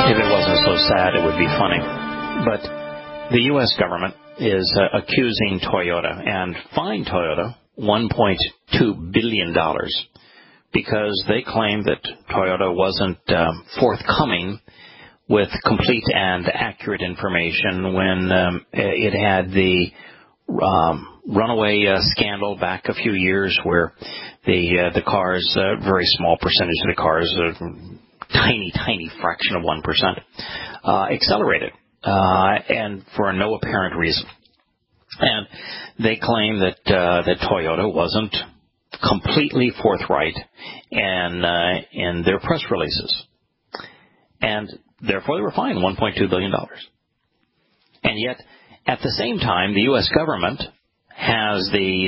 If it wasn't so sad, it would be funny. But the U.S. government is accusing Toyota and fined Toyota $1.2 billion because they claim that Toyota wasn't forthcoming with complete and accurate information when it had the runaway scandal back a few years where the cars, very small percentage of the cars, tiny fraction of 1%, accelerated, and for no apparent reason. And they claim that Toyota wasn't completely forthright in their press releases. And therefore they were fined $1.2 billion. And yet, at the same time, the U.S. government has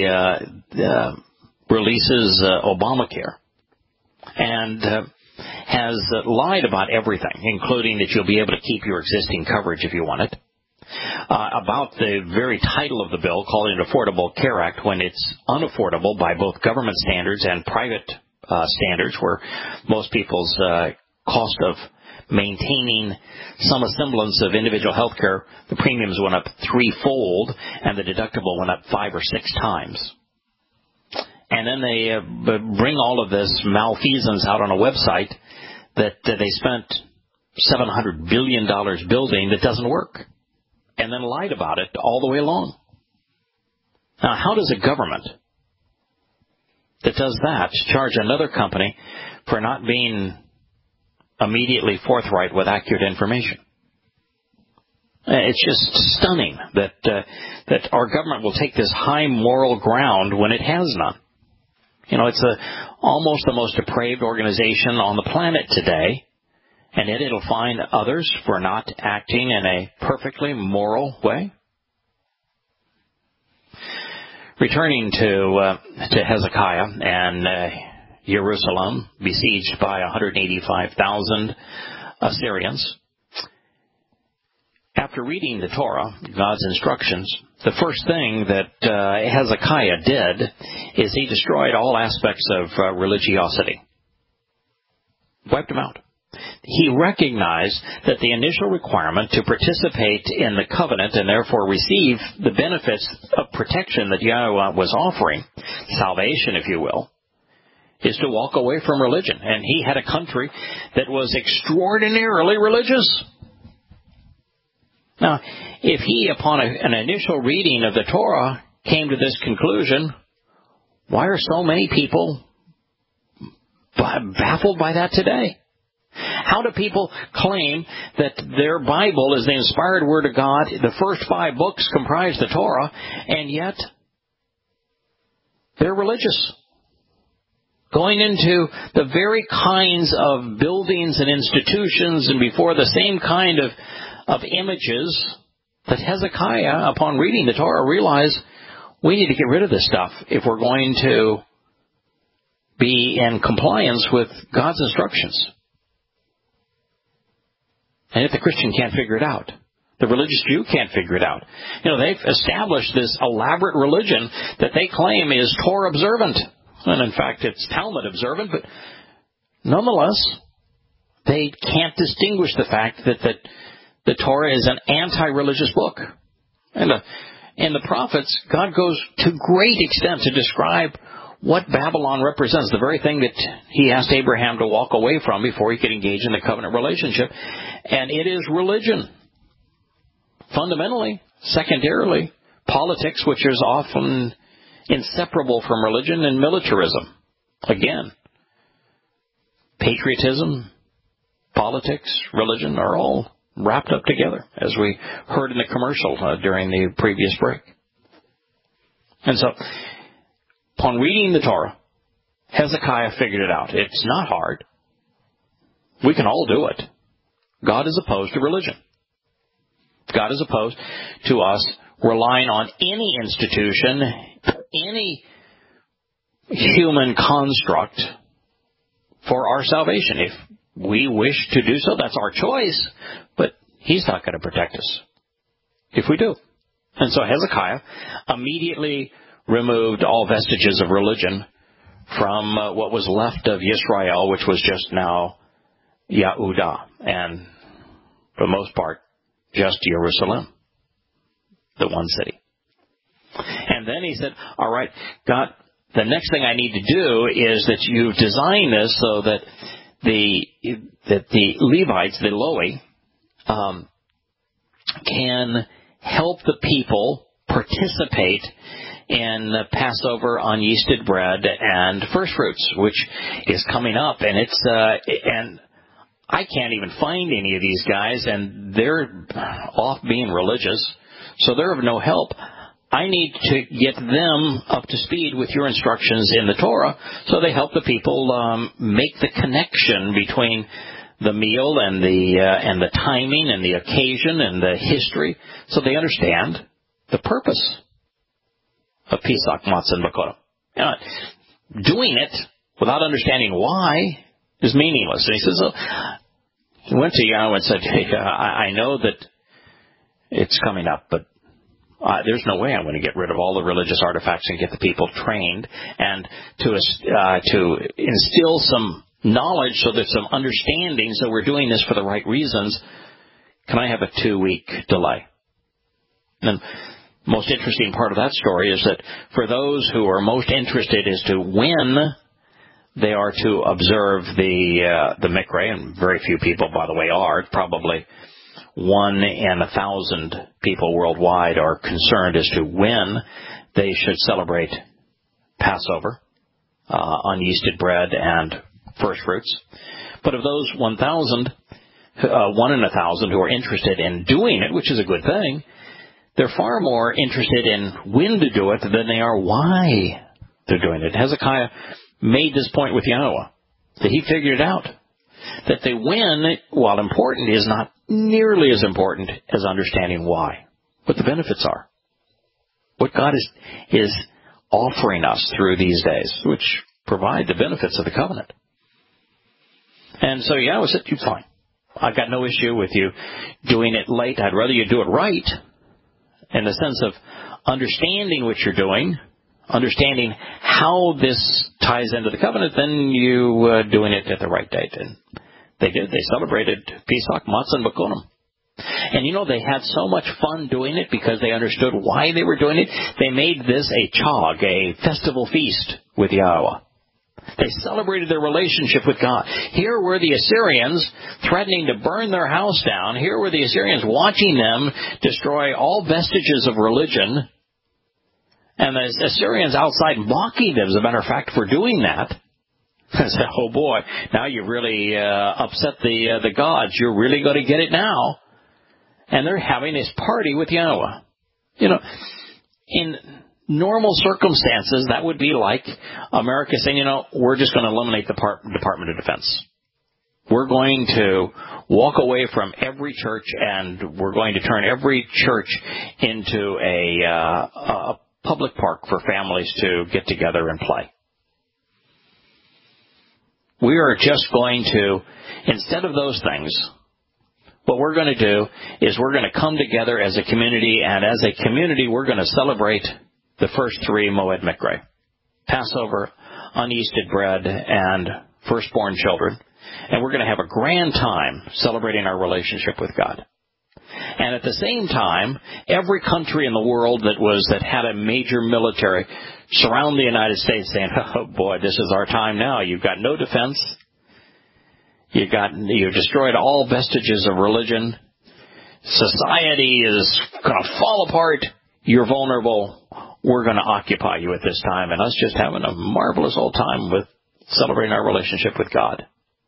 releases Obamacare and has lied about everything, including that you'll be able to keep your existing coverage if you want it, about the very title of the bill, calling it Affordable Care Act, when it's unaffordable by both government standards and private standards, where most people's cost of maintaining some semblance of individual health care, the premiums went up threefold and the deductible went up 5 or 6 times. And then they bring all of this malfeasance out on a website that they spent $700 billion building that doesn't work, and then lied about it all the way along. Now, how does a government that does that charge another company for not being immediately forthright with accurate information? It's just stunning that our government will take this high moral ground when it has none. You know, it's almost the most depraved organization on the planet today, and yet it'll fine others for not acting in a perfectly moral way. Returning to Hezekiah and Jerusalem, besieged by 185,000 Assyrians. After reading the Torah, God's instructions, the first thing that Hezekiah did is he destroyed all aspects of religiosity. Wiped them out. He recognized that the initial requirement to participate in the covenant and therefore receive the benefits of protection that Yahweh was offering, salvation, if you will, is to walk away from religion. And he had a country that was extraordinarily religious. Now, if he, upon an initial reading of the Torah, came to this conclusion, why are so many people baffled by that today? How do people claim that their Bible is the inspired Word of God, the first 5 books comprise the Torah, and yet they're religious? Going into the very kinds of buildings and institutions and before the same kind of images that Hezekiah, upon reading the Torah, realized we need to get rid of this stuff if we're going to be in compliance with God's instructions. And yet the Christian can't figure it out. The religious Jew can't figure it out. You know, they've established this elaborate religion that they claim is Torah observant. And in fact, it's Talmud observant, but nonetheless, they can't distinguish the fact that the Torah is an anti-religious book. And in the prophets, God goes to great extent to describe what Babylon represents, the very thing that he asked Abraham to walk away from before he could engage in the covenant relationship. And it is religion. Fundamentally, secondarily, politics, which is often inseparable from religion, and militarism. Again, patriotism, politics, religion are all wrapped up together, as we heard in the commercial during the previous break. And so, upon reading the Torah, Hezekiah figured it out. It's not hard. We can all do it. God is opposed to religion. God is opposed to us relying on any institution, any human construct for our salvation. If we wish to do so, that's our choice, but he's not going to protect us if we do. And so Hezekiah immediately removed all vestiges of religion from what was left of Yisrael, which was just now Yehudah. And for the most part, just Jerusalem, the one city. And then he said, all right, God, the next thing I need to do is that you've designed this so that the Levites, the Loi, can help the people participate in Passover, unyeasted bread, and first fruits, which is coming up. And and I can't even find any of these guys, and they're off being religious, so they're of no help. I need to get them up to speed with your instructions in the Torah, so they help the people make the connection between the meal and the timing and the occasion and the history, so they understand the purpose of Pesach, Matzah, and Bekurim. Doing it without understanding why is meaningless. And he says, he went to Yahweh and said, hey, I know that it's coming up, but there's no way I'm going to get rid of all the religious artifacts and get the people trained and to instill some knowledge so there's some understanding so we're doing this for the right reasons. Can I have a 2-week delay? And the most interesting part of that story is that for those who are most interested as to when they are to observe the Mikra, and very few people, by the way, are, probably 1 in 1,000 people worldwide are concerned as to when they should celebrate Passover, unyeasted bread, and first fruits. But of those 1 in 1,000 who are interested in doing it, which is a good thing, they're far more interested in when to do it than they are why they're doing it. Hezekiah made this point with Yahweh, that he figured it out. That the when, while important, is not nearly as important as understanding why, what the benefits are, what God is offering us through these days, which provide the benefits of the covenant. And so Yahweh said, "You fine. I've got no issue with you doing it late. I'd rather you do it right, in the sense of understanding what you're doing, understanding how this ties into the covenant, than you doing it at the right date." And they did. They celebrated Pesach, Matzah, and Bekurim. And they had so much fun doing it because they understood why they were doing it. They made this a chag, a festival feast with Yahweh. They celebrated their relationship with God. Here were the Assyrians threatening to burn their house down. Here were the Assyrians watching them destroy all vestiges of religion. And the Assyrians outside mocking them, as a matter of fact, for doing that. I said, oh boy, now you really upset the gods. You're really going to get it now. And they're having this party with Yahweh. In normal circumstances, that would be like America saying, we're just going to eliminate the Department of Defense. We're going to walk away from every church, and we're going to turn every church into a public park for families to get together and play. We are just going to, instead of those things, what we're going to do is we're going to come together as a community, and as a community we're going to celebrate the first 3 Moed Mikra: Passover, unyeasted bread, and firstborn children. And we're going to have a grand time celebrating our relationship with God. And at the same time, every country in the world that had a major military surround the United States, saying, oh boy, this is our time now. You've got no defense. You've destroyed all vestiges of religion. Society is going to fall apart. You're vulnerable. We're going to occupy you at this time, and us just having a marvelous old time with celebrating our relationship with God.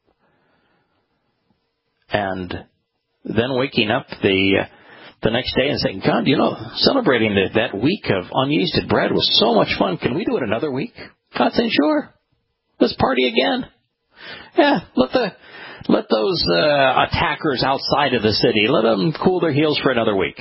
And then waking up the next day and saying, God, celebrating that week of unyeasted bread was so much fun. Can we do it another week? God saying, sure. Let's party again. Yeah, let those attackers outside of the city, let them cool their heels for another week.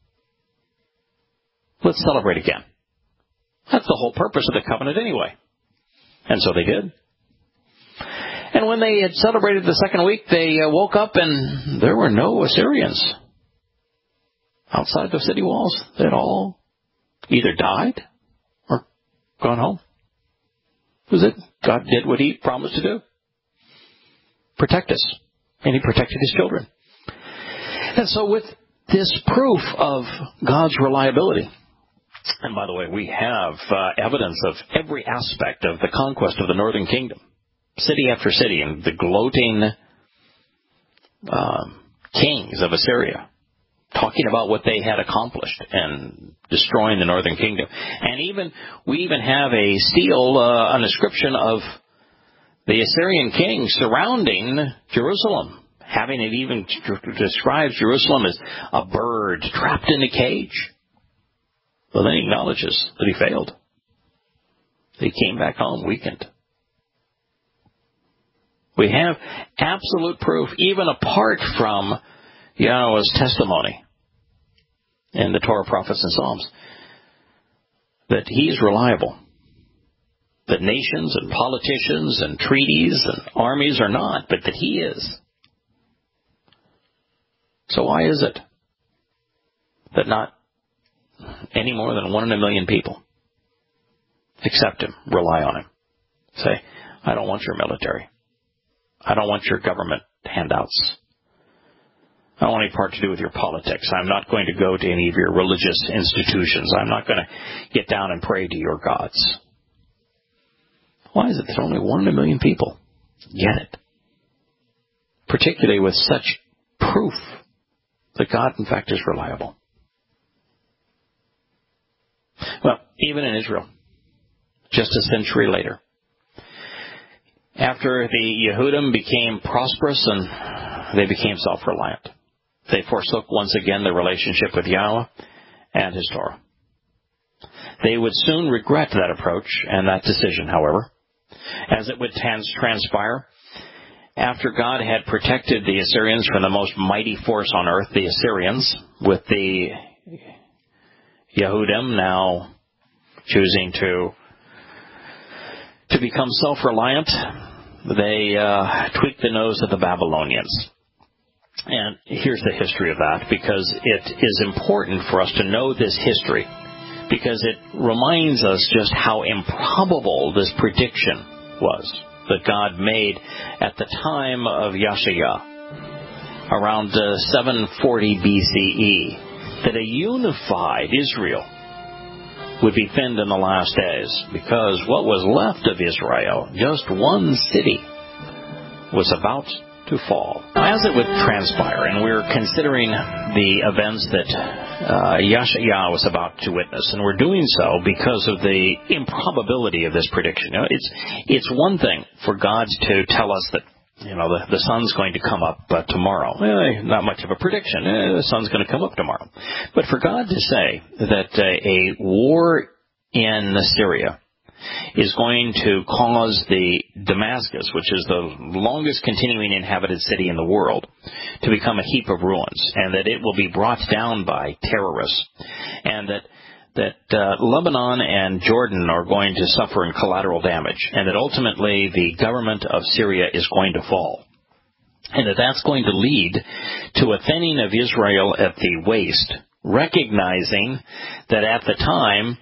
Let's celebrate again. That's the whole purpose of the covenant anyway. And so they did. And when they had celebrated the second week, they woke up and there were no Assyrians outside the city walls. They had all either died or gone home. That was it. God did what He promised to do. Protect us. And He protected His children. And so with this proof of God's reliability, and by the way, we have evidence of every aspect of the conquest of the northern kingdom, city after city, and the gloating kings of Assyria, talking about what they had accomplished and destroying the northern kingdom. And we even have an inscription of the Assyrian king surrounding Jerusalem, having it even describes Jerusalem as a bird trapped in a cage. Well, then he acknowledges that he failed. He came back home weakened. We have absolute proof, even apart from Yahweh's testimony in the Torah, prophets, and Psalms, that he's reliable. That nations and politicians and treaties and armies are not, but that he is. So why is it that not any more than 1 in a million people accept him, rely on him, say, I don't want your military. I don't want your government handouts. I don't want any part to do with your politics. I'm not going to go to any of your religious institutions. I'm not going to get down and pray to your gods. Why is it that only 1 in a million people get it? Particularly with such proof that God, in fact, is reliable. Well, even in Israel, just a century later, after the Yehudim became prosperous and they became self-reliant, they forsook once again their relationship with Yahweh and His Torah. They would soon regret that approach and that decision, however, as it would transpire. After God had protected the Assyrians from the most mighty force on earth, the Assyrians, with the Yehudim now choosing to become self-reliant, they tweaked the nose of the Babylonians. And here's the history of that, because it is important for us to know this history, because it reminds us just how improbable this prediction was that God made at the time of Yasha'yah, around 740 BCE, that a unified Israel would be thinned in the last days, because what was left of Israel, just one city, was about to fall. As it would transpire, and we're considering the events that Yasha'yah was about to witness, and we're doing so because of the improbability of this prediction. You know, it's one thing for God to tell us that, you know, the sun's going to come up tomorrow. Not much of a prediction. The sun's going to come up tomorrow. But for God to say that a war in Syria is going to cause the Damascus, which is the longest continuing inhabited city in the world, to become a heap of ruins, and that it will be brought down by terrorists, and that Lebanon and Jordan are going to suffer in collateral damage, and that ultimately the government of Syria is going to fall, and that's going to lead to a thinning of Israel at the waist, recognizing that at the time,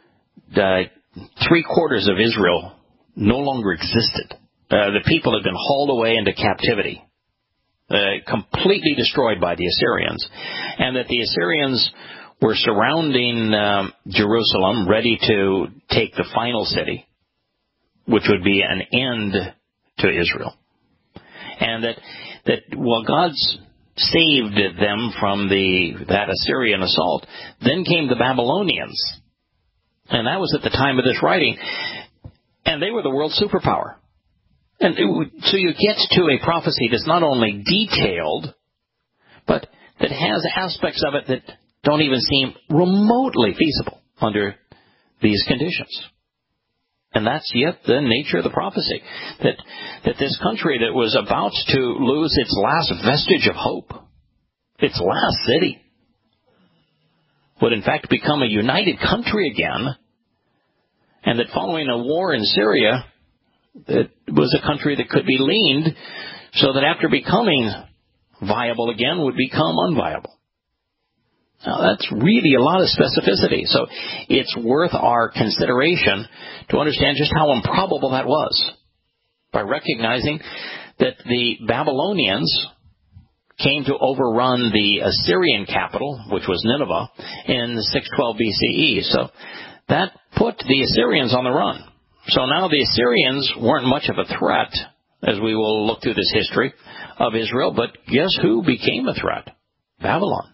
3/4 of Israel no longer existed. The people had been hauled away into captivity, completely destroyed by the Assyrians, and that the Assyrians were surrounding Jerusalem, ready to take the final city, which would be an end to Israel. And that while God saved them from that Assyrian assault, then came the Babylonians. And that was at the time of this writing. And they were the world superpower. And so you get to a prophecy that's not only detailed, but that has aspects of it that don't even seem remotely feasible under these conditions. And that's yet the nature of the prophecy. That this country that was about to lose its last vestige of hope, its last city, would in fact become a united country again, and that following a war in Syria, it was a country that could be leaned so that after becoming viable again would become unviable. Now that's really a lot of specificity, so it's worth our consideration to understand just how improbable that was, by recognizing that the Babylonians came to overrun the Assyrian capital, which was Nineveh, in 612 BCE. So that put the Assyrians on the run. So now the Assyrians weren't much of a threat, as we will look through this history of Israel, but guess who became a threat? Babylon.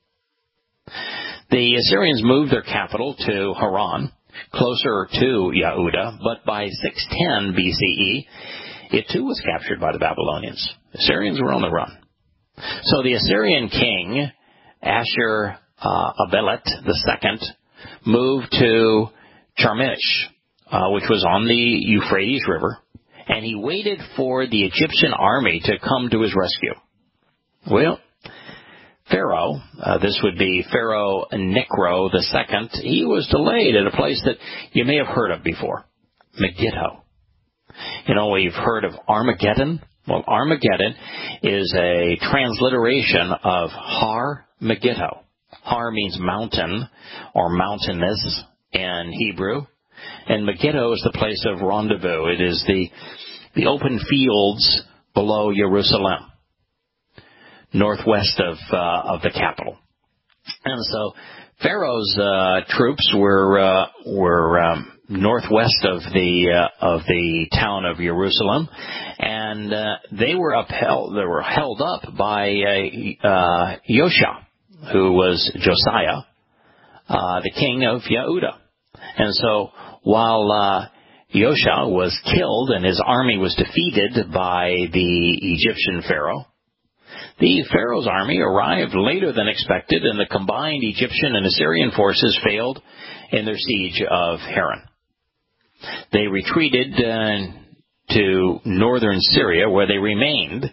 The Assyrians moved their capital to Haran, closer to Yehuda, but by 610 BCE, it too was captured by the Babylonians. The Assyrians were on the run. So the Assyrian king, Ashur-Abelet II, moved to Charmish, which was on the Euphrates River, and he waited for the Egyptian army to come to his rescue. Well, Pharaoh, this would be Pharaoh Necho II, he was delayed at a place that you may have heard of before, Megiddo. You know, we've heard of Armageddon. Well, Armageddon is a transliteration of Har Megiddo. Har means mountain or mountainous in Hebrew, and Megiddo is the place of rendezvous. It is the open fields below Jerusalem, northwest of the capital. And so Pharaoh's troops were northwest of the town of Jerusalem, and they were held up by Yosha, who was Josiah, the king of Yehuda. And so while Yosha was killed and his army was defeated by the Egyptian pharaoh, the pharaoh's army arrived later than expected, and the combined Egyptian and Assyrian forces failed in their siege of Haran. They retreated to northern Syria, where they remained,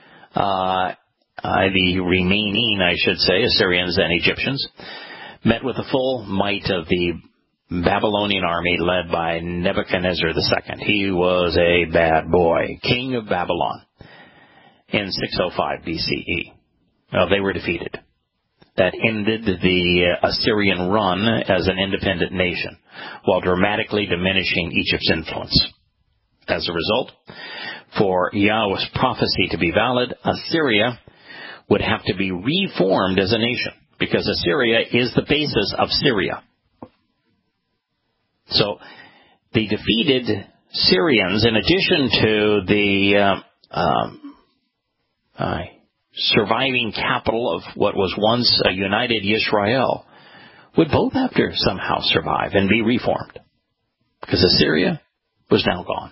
the remaining, I should say, Assyrians and Egyptians, met with the full might of the Babylonian army led by Nebuchadnezzar II. He was a bad boy, king of Babylon, in 605 BCE. Well, they were defeated. That ended the Assyrian run as an independent nation, while dramatically diminishing Egypt's influence. As a result, for Yahweh's prophecy to be valid, Assyria would have to be reformed as a nation, because Assyria is the basis of Syria. So the defeated Syrians, in addition to the surviving capital of what was once a united Yisrael, would both have to somehow survive and be reformed, because Assyria was now gone.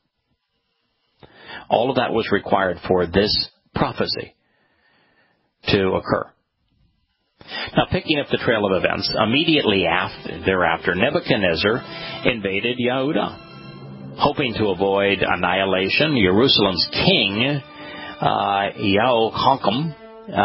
All of that was required for this prophecy to occur. Now, picking up the trail of events, immediately thereafter, Nebuchadnezzar invaded Yehuda. Hoping to avoid annihilation, Jerusalem's king, Jehoiakim,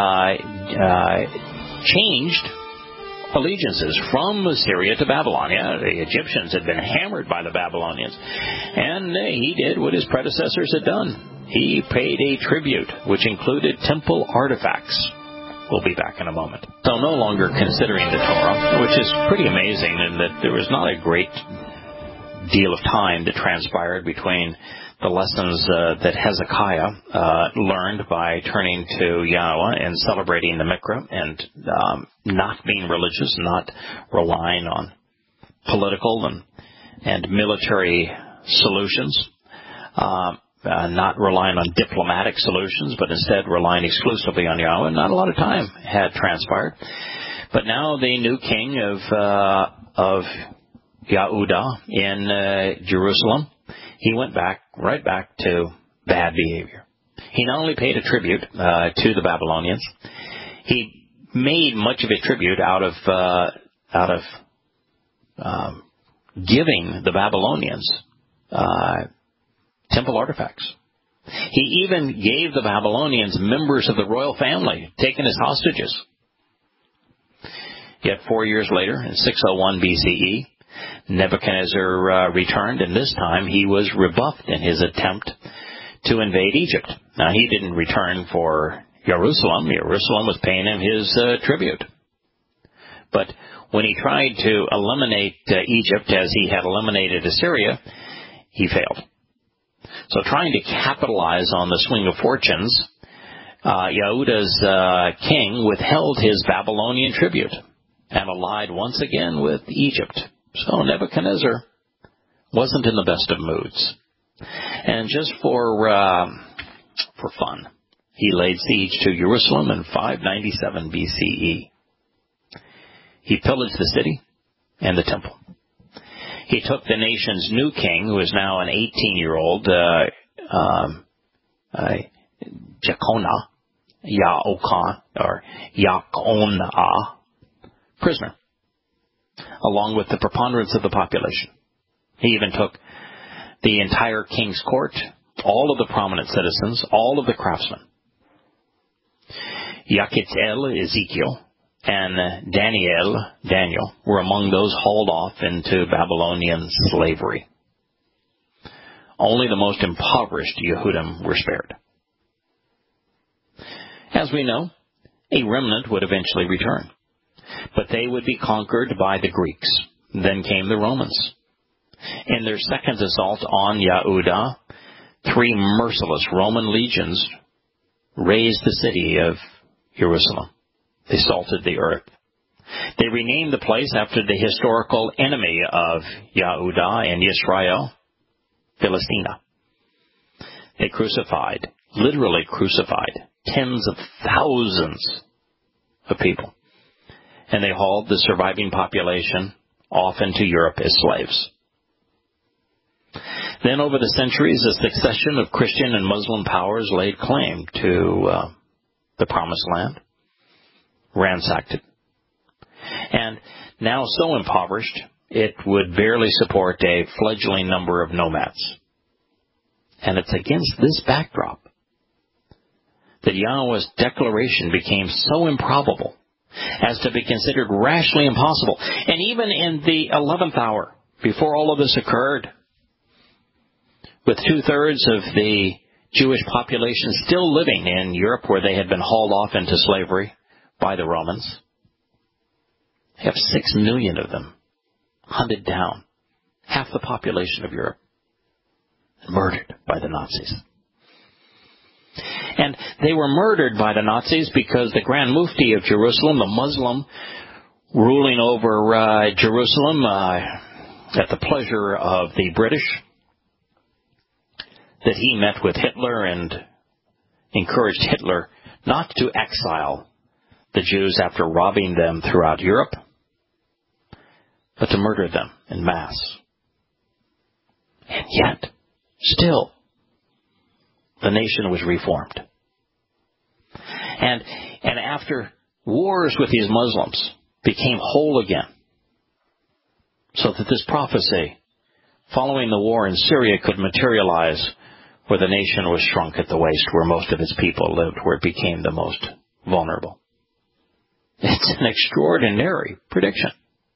changed allegiances from Syria to Babylon. Yeah, the Egyptians had been hammered by the Babylonians, and he did what his predecessors had done. He paid a tribute, which included temple artifacts. We'll be back in a moment. So no longer considering the Torah, which is pretty amazing in that there was not a great deal of time that transpired between the lessons that Hezekiah learned by turning to Yahweh and celebrating the Mikra and not being religious, not relying on political and military solutions, not relying on diplomatic solutions, but instead relying exclusively on Yahweh. Not a lot of time had transpired. But now the new king of Yehuda in Jerusalem, he went right back to bad behavior. He not only paid a tribute to the Babylonians, he made much of a tribute out of giving the Babylonians temple artifacts. He even gave the Babylonians members of the royal family, taken as hostages. Yet 4 years later, in 601 BCE, Nebuchadnezzar returned, and this time he was rebuffed in his attempt to invade Egypt. Now, he didn't return for Jerusalem. Jerusalem was paying him his tribute. But when he tried to eliminate Egypt as he had eliminated Assyria, he failed. So trying to capitalize on the swing of fortunes, Yehuda's king withheld his Babylonian tribute and allied once again with Egypt. So Nebuchadnezzar wasn't in the best of moods. And just for fun, he laid siege to Jerusalem in 597 BCE. He pillaged the city and the temple. He took the nation's new king, who is now an 18-year-old, Yakonah, prisoner, along with the preponderance of the population. He even took the entire king's court, all of the prominent citizens, all of the craftsmen. Yakitel, Ezekiel, and Daniel, were among those hauled off into Babylonian slavery. Only the most impoverished Yehudim were spared. As we know, a remnant would eventually return, but they would be conquered by the Greeks. Then came the Romans. In their second assault on Yehuda, 3 merciless Roman legions razed the city of Jerusalem. They salted the earth. They renamed the place after the historical enemy of Yehuda and Yisrael, Philistina. They literally crucified, tens of thousands of people. And they hauled the surviving population off into Europe as slaves. Then over the centuries, a succession of Christian and Muslim powers laid claim to the Promised Land, ransacked it, and now so impoverished it would barely support a fledgling number of nomads. And it's against this backdrop that Yahweh's declaration became so improbable as to be considered rashly impossible. And even in the 11th hour, before all of this occurred, with 2/3 of the Jewish population still living in Europe where they had been hauled off into slavery by the Romans, they have 6 million of them hunted down, half the population of Europe, murdered by the Nazis. And they were murdered by the Nazis because the Grand Mufti of Jerusalem, the Muslim ruling over Jerusalem at the pleasure of the British, that he met with Hitler and encouraged Hitler not to exile the Jews after robbing them throughout Europe, but to murder them en masse. And yet, still, the nation was reformed. And after wars with these Muslims, became whole again. So that this prophecy, following the war in Syria, could materialize where the nation was shrunk at the waist, where most of its people lived, where it became the most vulnerable. It's an extraordinary prediction.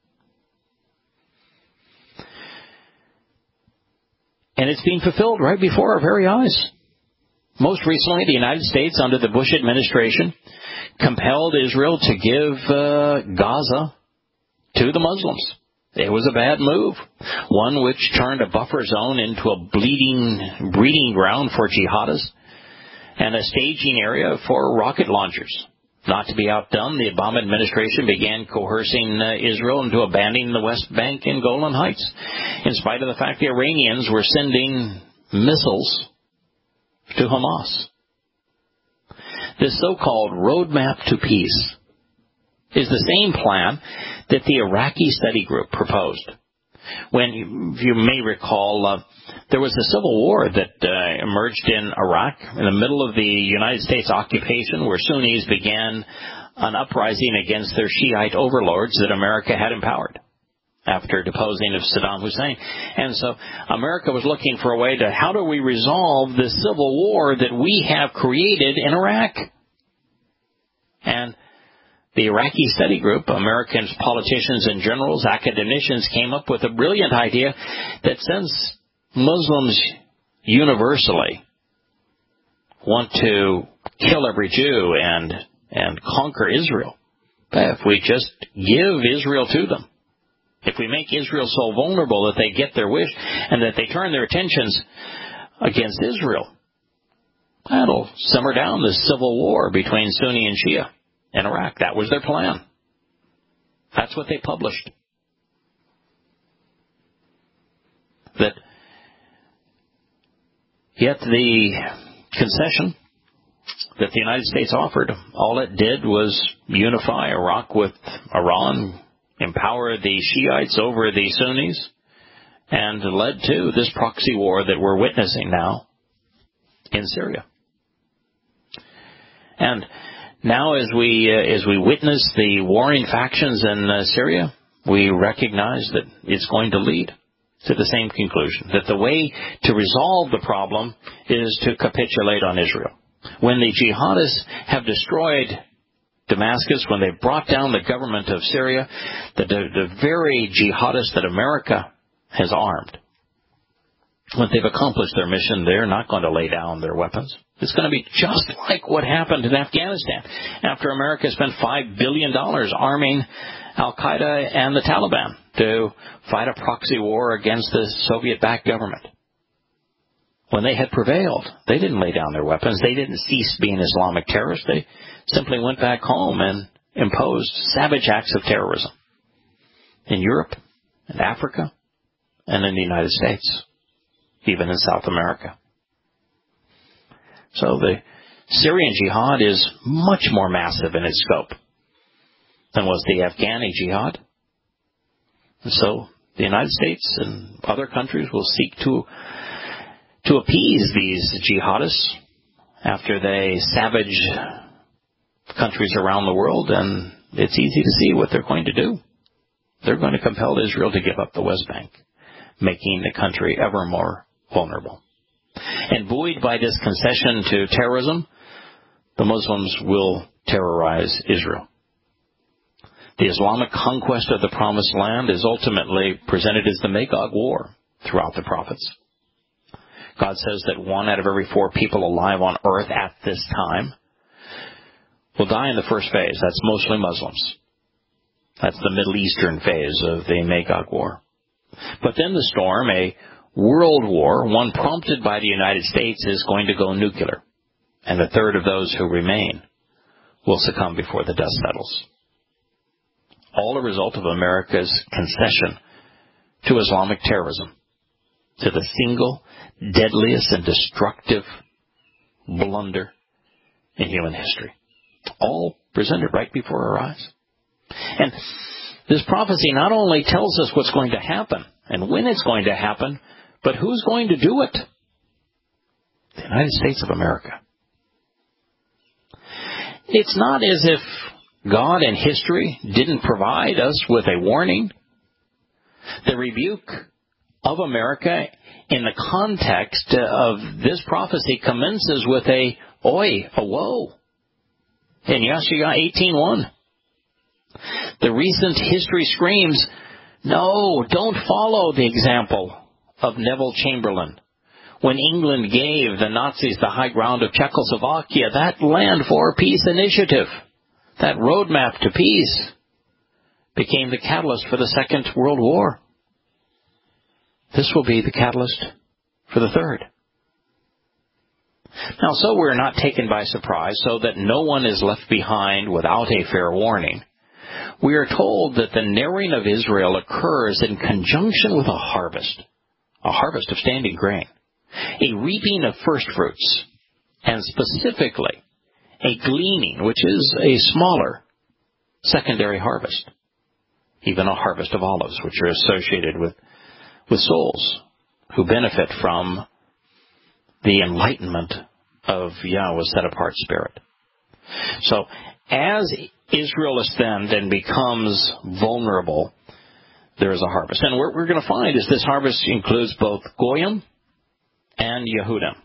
And it's being fulfilled right before our very eyes. Most recently, the United States, under the Bush administration, compelled Israel to give Gaza to the Muslims. It was a bad move, one which turned a buffer zone into a breeding ground for jihadists and a staging area for rocket launchers. Not to be outdone, the Obama administration began coercing Israel into abandoning the West Bank and Golan Heights, in spite of the fact the Iranians were sending missiles to Hamas. This so-called roadmap to peace is the same plan that the Iraqi study group proposed. When, you may recall, there was a civil war that emerged in Iraq in the middle of the United States occupation, where Sunnis began an uprising against their Shiite overlords that America had empowered after deposing of Saddam Hussein. And so America was looking for a way to, how do we resolve this civil war that we have created in Iraq? And the Iraqi study group, American politicians and generals, academicians, came up with a brilliant idea that since Muslims universally want to kill every Jew and conquer Israel, if we just give Israel to them, if we make Israel so vulnerable that they get their wish and that they turn their attentions against Israel, That'll simmer down this civil war between Sunni and Shia in Iraq. That was their plan. That's what they published. That yet the concession that the United States offered, all it did was unify Iraq with Iran, empower the Shiites over the Sunnis, and led to this proxy war that we're witnessing now in Syria. And now as we witness the warring factions in Syria, we recognize that it's going to lead to the same conclusion, that the way to resolve the problem is to capitulate on Israel. When the jihadists have destroyed Damascus, when they've brought down the government of Syria, the very jihadists that America has armed, when they've accomplished their mission, they're not going to lay down their weapons. It's going to be just like what happened in Afghanistan after America spent $5 billion arming Al-Qaeda and the Taliban to fight a proxy war against the Soviet-backed government. When they had prevailed, they didn't lay down their weapons. They didn't cease being Islamic terrorists. They simply went back home and imposed savage acts of terrorism in Europe, in Africa, and in the United States, even in South America. So the Syrian jihad is much more massive in its scope than was the Afghani jihad. And so the United States and other countries will seek to appease these jihadists after they savage countries around the world, and it's easy to see what they're going to do. They're going to compel Israel to give up the West Bank, making the country ever more vulnerable. And buoyed by this concession to terrorism, the Muslims will terrorize Israel. The Islamic conquest of the Promised Land is ultimately presented as the Magog War throughout the prophets. God says that 1 out of every 4 people alive on earth at this time will die in the first phase. That's mostly Muslims. That's the Middle Eastern phase of the Magog War. But then the storm, a world war, one prompted by the United States, is going to go nuclear. And a third of those who remain will succumb before the dust settles. All a result of America's concession to Islamic terrorism, to the single deadliest and destructive blunder in human history. All presented right before our eyes. And this prophecy not only tells us what's going to happen and when it's going to happen, but who's going to do it? The United States of America. It's not as if God and history didn't provide us with a warning. The rebuke of America in the context of this prophecy commences with a woe in Yeshua 18:1. The recent history screams, no, don't follow the example of Neville Chamberlain. When England gave the Nazis the high ground of Czechoslovakia, that Land for Peace initiative, that roadmap to peace, became the catalyst for the Second World War. This will be the catalyst for the Third. Now, so we're not taken by surprise, so that no one is left behind without a fair warning, we are told that the narrowing of Israel occurs in conjunction with a harvest of standing grain, a reaping of first fruits, and specifically a gleaning, which is a smaller secondary harvest, even a harvest of olives, which are associated with souls who benefit from the enlightenment of Yahweh's set-apart spirit. So, as Israel ascends and becomes vulnerable, there is a harvest. And what we're going to find is this harvest includes both Goyim and Yehudim.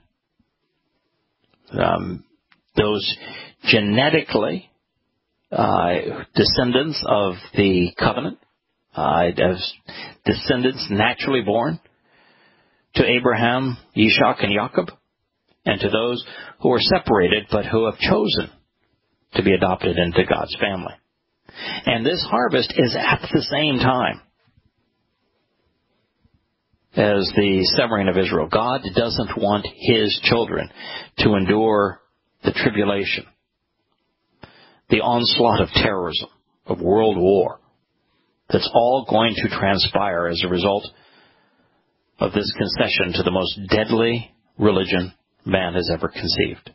Those genetically descendants of the covenant, as descendants naturally born to Abraham, Yishak, and Jacob, and to those who are separated but who have chosen to be adopted into God's family. And this harvest is at the same time as the severing of Israel. God doesn't want His children to endure the tribulation, the onslaught of terrorism, of world war, that's all going to transpire as a result of this concession to the most deadly religion man has ever conceived.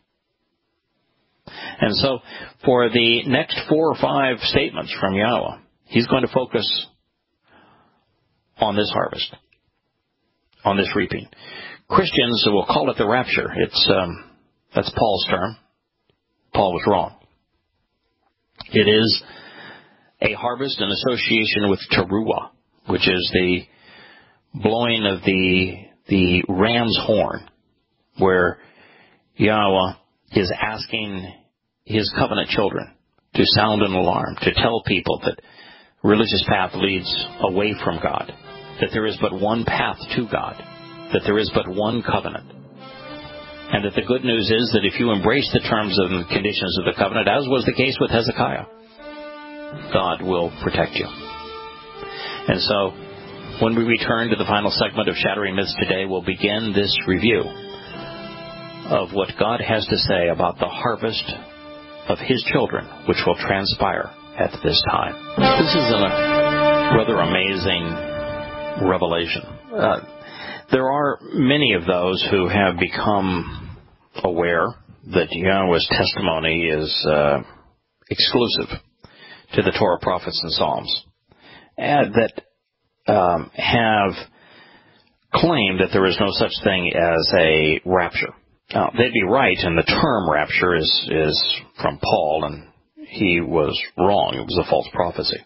And so, for the next 4 or 5 statements from Yahweh, He's going to focus on this harvest, on this reaping. Christians will call it the rapture. That's Paul's term. Paul was wrong. It is a harvest in association with teruah, which is the blowing of the ram's horn, where Yahweh is asking His covenant children to sound an alarm, to tell people that religious path leads away from God, that there is but one path to God, that there is but one covenant, and that the good news is that if you embrace the terms and conditions of the covenant, as was the case with Hezekiah, God will protect you. And so, when we return to the final segment of Shattering Myths today, we'll begin this review of what God has to say about the harvest of His children, which will transpire at this time. This is a rather amazing revelation. There are many of those who have become aware that Yahweh's testimony is exclusive to the Torah, prophets, and Psalms, and that have claimed that there is no such thing as a rapture. Now, they'd be right, and the term rapture is from Paul, and he was wrong. It was a false prophecy.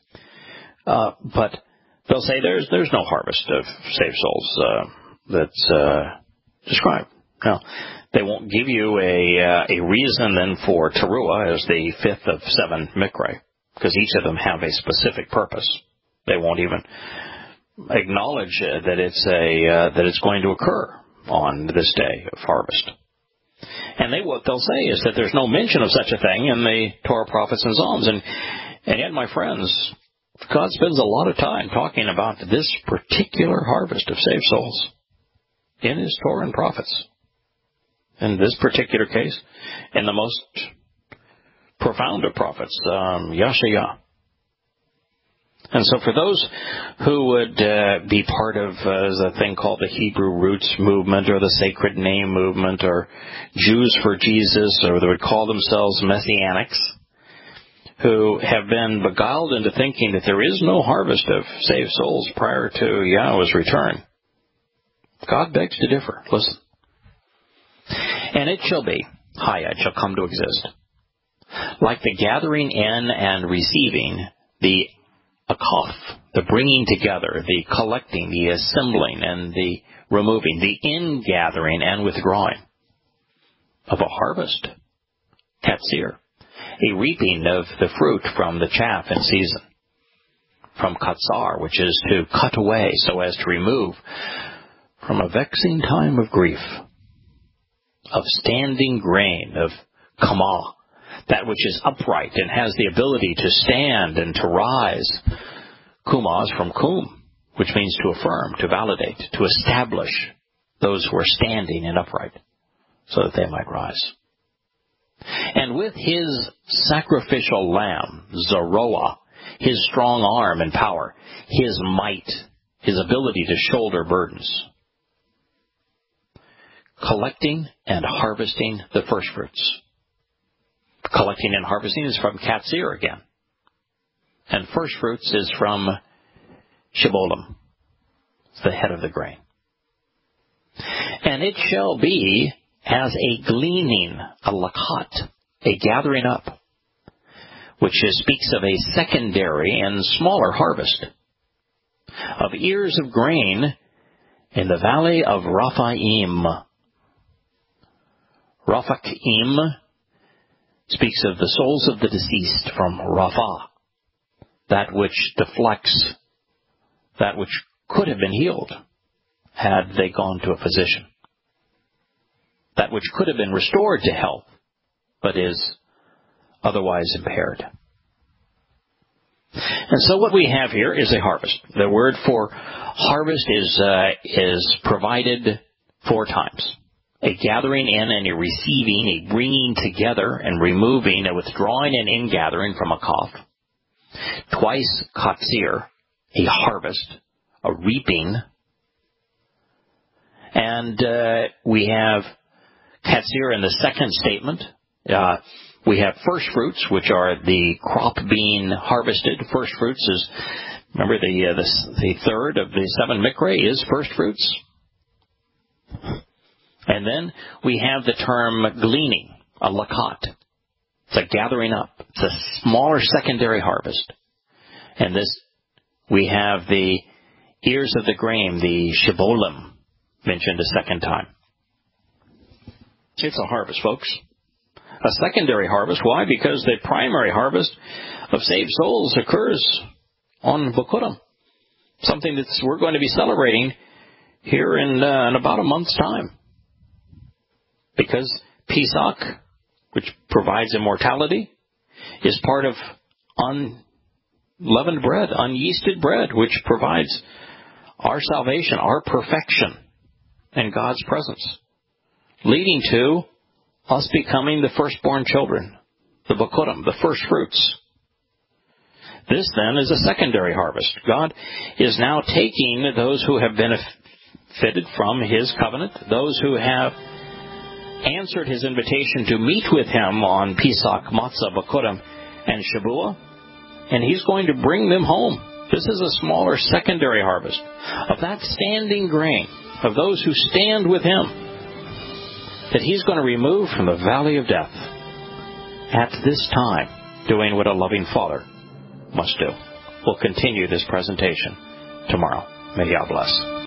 But they'll say there's no harvest of saved souls that's described. Now, they won't give you a reason then for teruah as the 5th of 7 Mikra, because each of them have a specific purpose. They won't even acknowledge that it's going to occur on this day of harvest. And what they'll say is that there's no mention of such a thing in the Torah, prophets, and Psalms. And yet, my friends, God spends a lot of time talking about this particular harvest of saved souls in His Torah and prophets. In this particular case, in the most profound of prophets, Yasha'yah. And so for those who would be part of a thing called the Hebrew Roots movement or the Sacred Name movement or Jews for Jesus, or they would call themselves Messianics, who have been beguiled into thinking that there is no harvest of saved souls prior to Yahweh's return, God begs to differ. Listen. And it shall be, Hayat shall come to exist, like the gathering in and receiving, the akaf, the bringing together, the collecting, the assembling, and the removing, the ingathering and withdrawing of a harvest, katsir, a reaping of the fruit from the chaff in season, from katsar, which is to cut away so as to remove from a vexing time of grief, of standing grain, of kamah, that which is upright and has the ability to stand and to rise. Kumah is from kum, which means to affirm, to validate, to establish those who are standing and upright so that they might rise. And with His sacrificial lamb, Zoroah, His strong arm and power, His might, His ability to shoulder burdens, collecting and harvesting the firstfruits. Collecting and harvesting is from katsir again. And firstfruits is from shibolim. It's the head of the grain. And it shall be as a gleaning, a lakat, a gathering up, which speaks of a secondary and smaller harvest of ears of grain in the valley of Raphaim. Raphaim speaks of the souls of the deceased from Rapha, that which deflects, that which could have been healed had they gone to a physician, that which could have been restored to health, but is otherwise impaired. And so what we have here is a harvest. The word for harvest is provided 4 times. A gathering in and a receiving, a bringing together and removing, a withdrawing and ingathering from a cough. Twice katsir, a harvest, a reaping. And we have katsir in the second statement. We have first fruits, which are the crop being harvested. First fruits is, remember, the third of the 7 mikre is first fruits. And then we have the term gleaning, a lakat. It's a gathering up. It's a smaller secondary harvest. And this, we have the ears of the grain, the shibolim, mentioned a second time. It's a harvest, folks. A secondary harvest. Why? Because the primary harvest of saved souls occurs on Bokurim. Something that we're going to be celebrating here in about a month's time. Because Pesach, which provides immortality, is part of unleavened bread, unyeasted bread, which provides our salvation, our perfection in God's presence, leading to us becoming the firstborn children, the Bokurim, the first fruits. This, then, is a secondary harvest. God is now taking those who have benefited from His covenant, those who have answered His invitation to meet with Him on Pesach, Matzah, Bokurim, and Shavuot, and He's going to bring them home. This is a smaller secondary harvest of that standing grain, of those who stand with Him, that He's going to remove from the valley of death at this time, doing what a loving Father must do. We'll continue this presentation tomorrow. May God bless.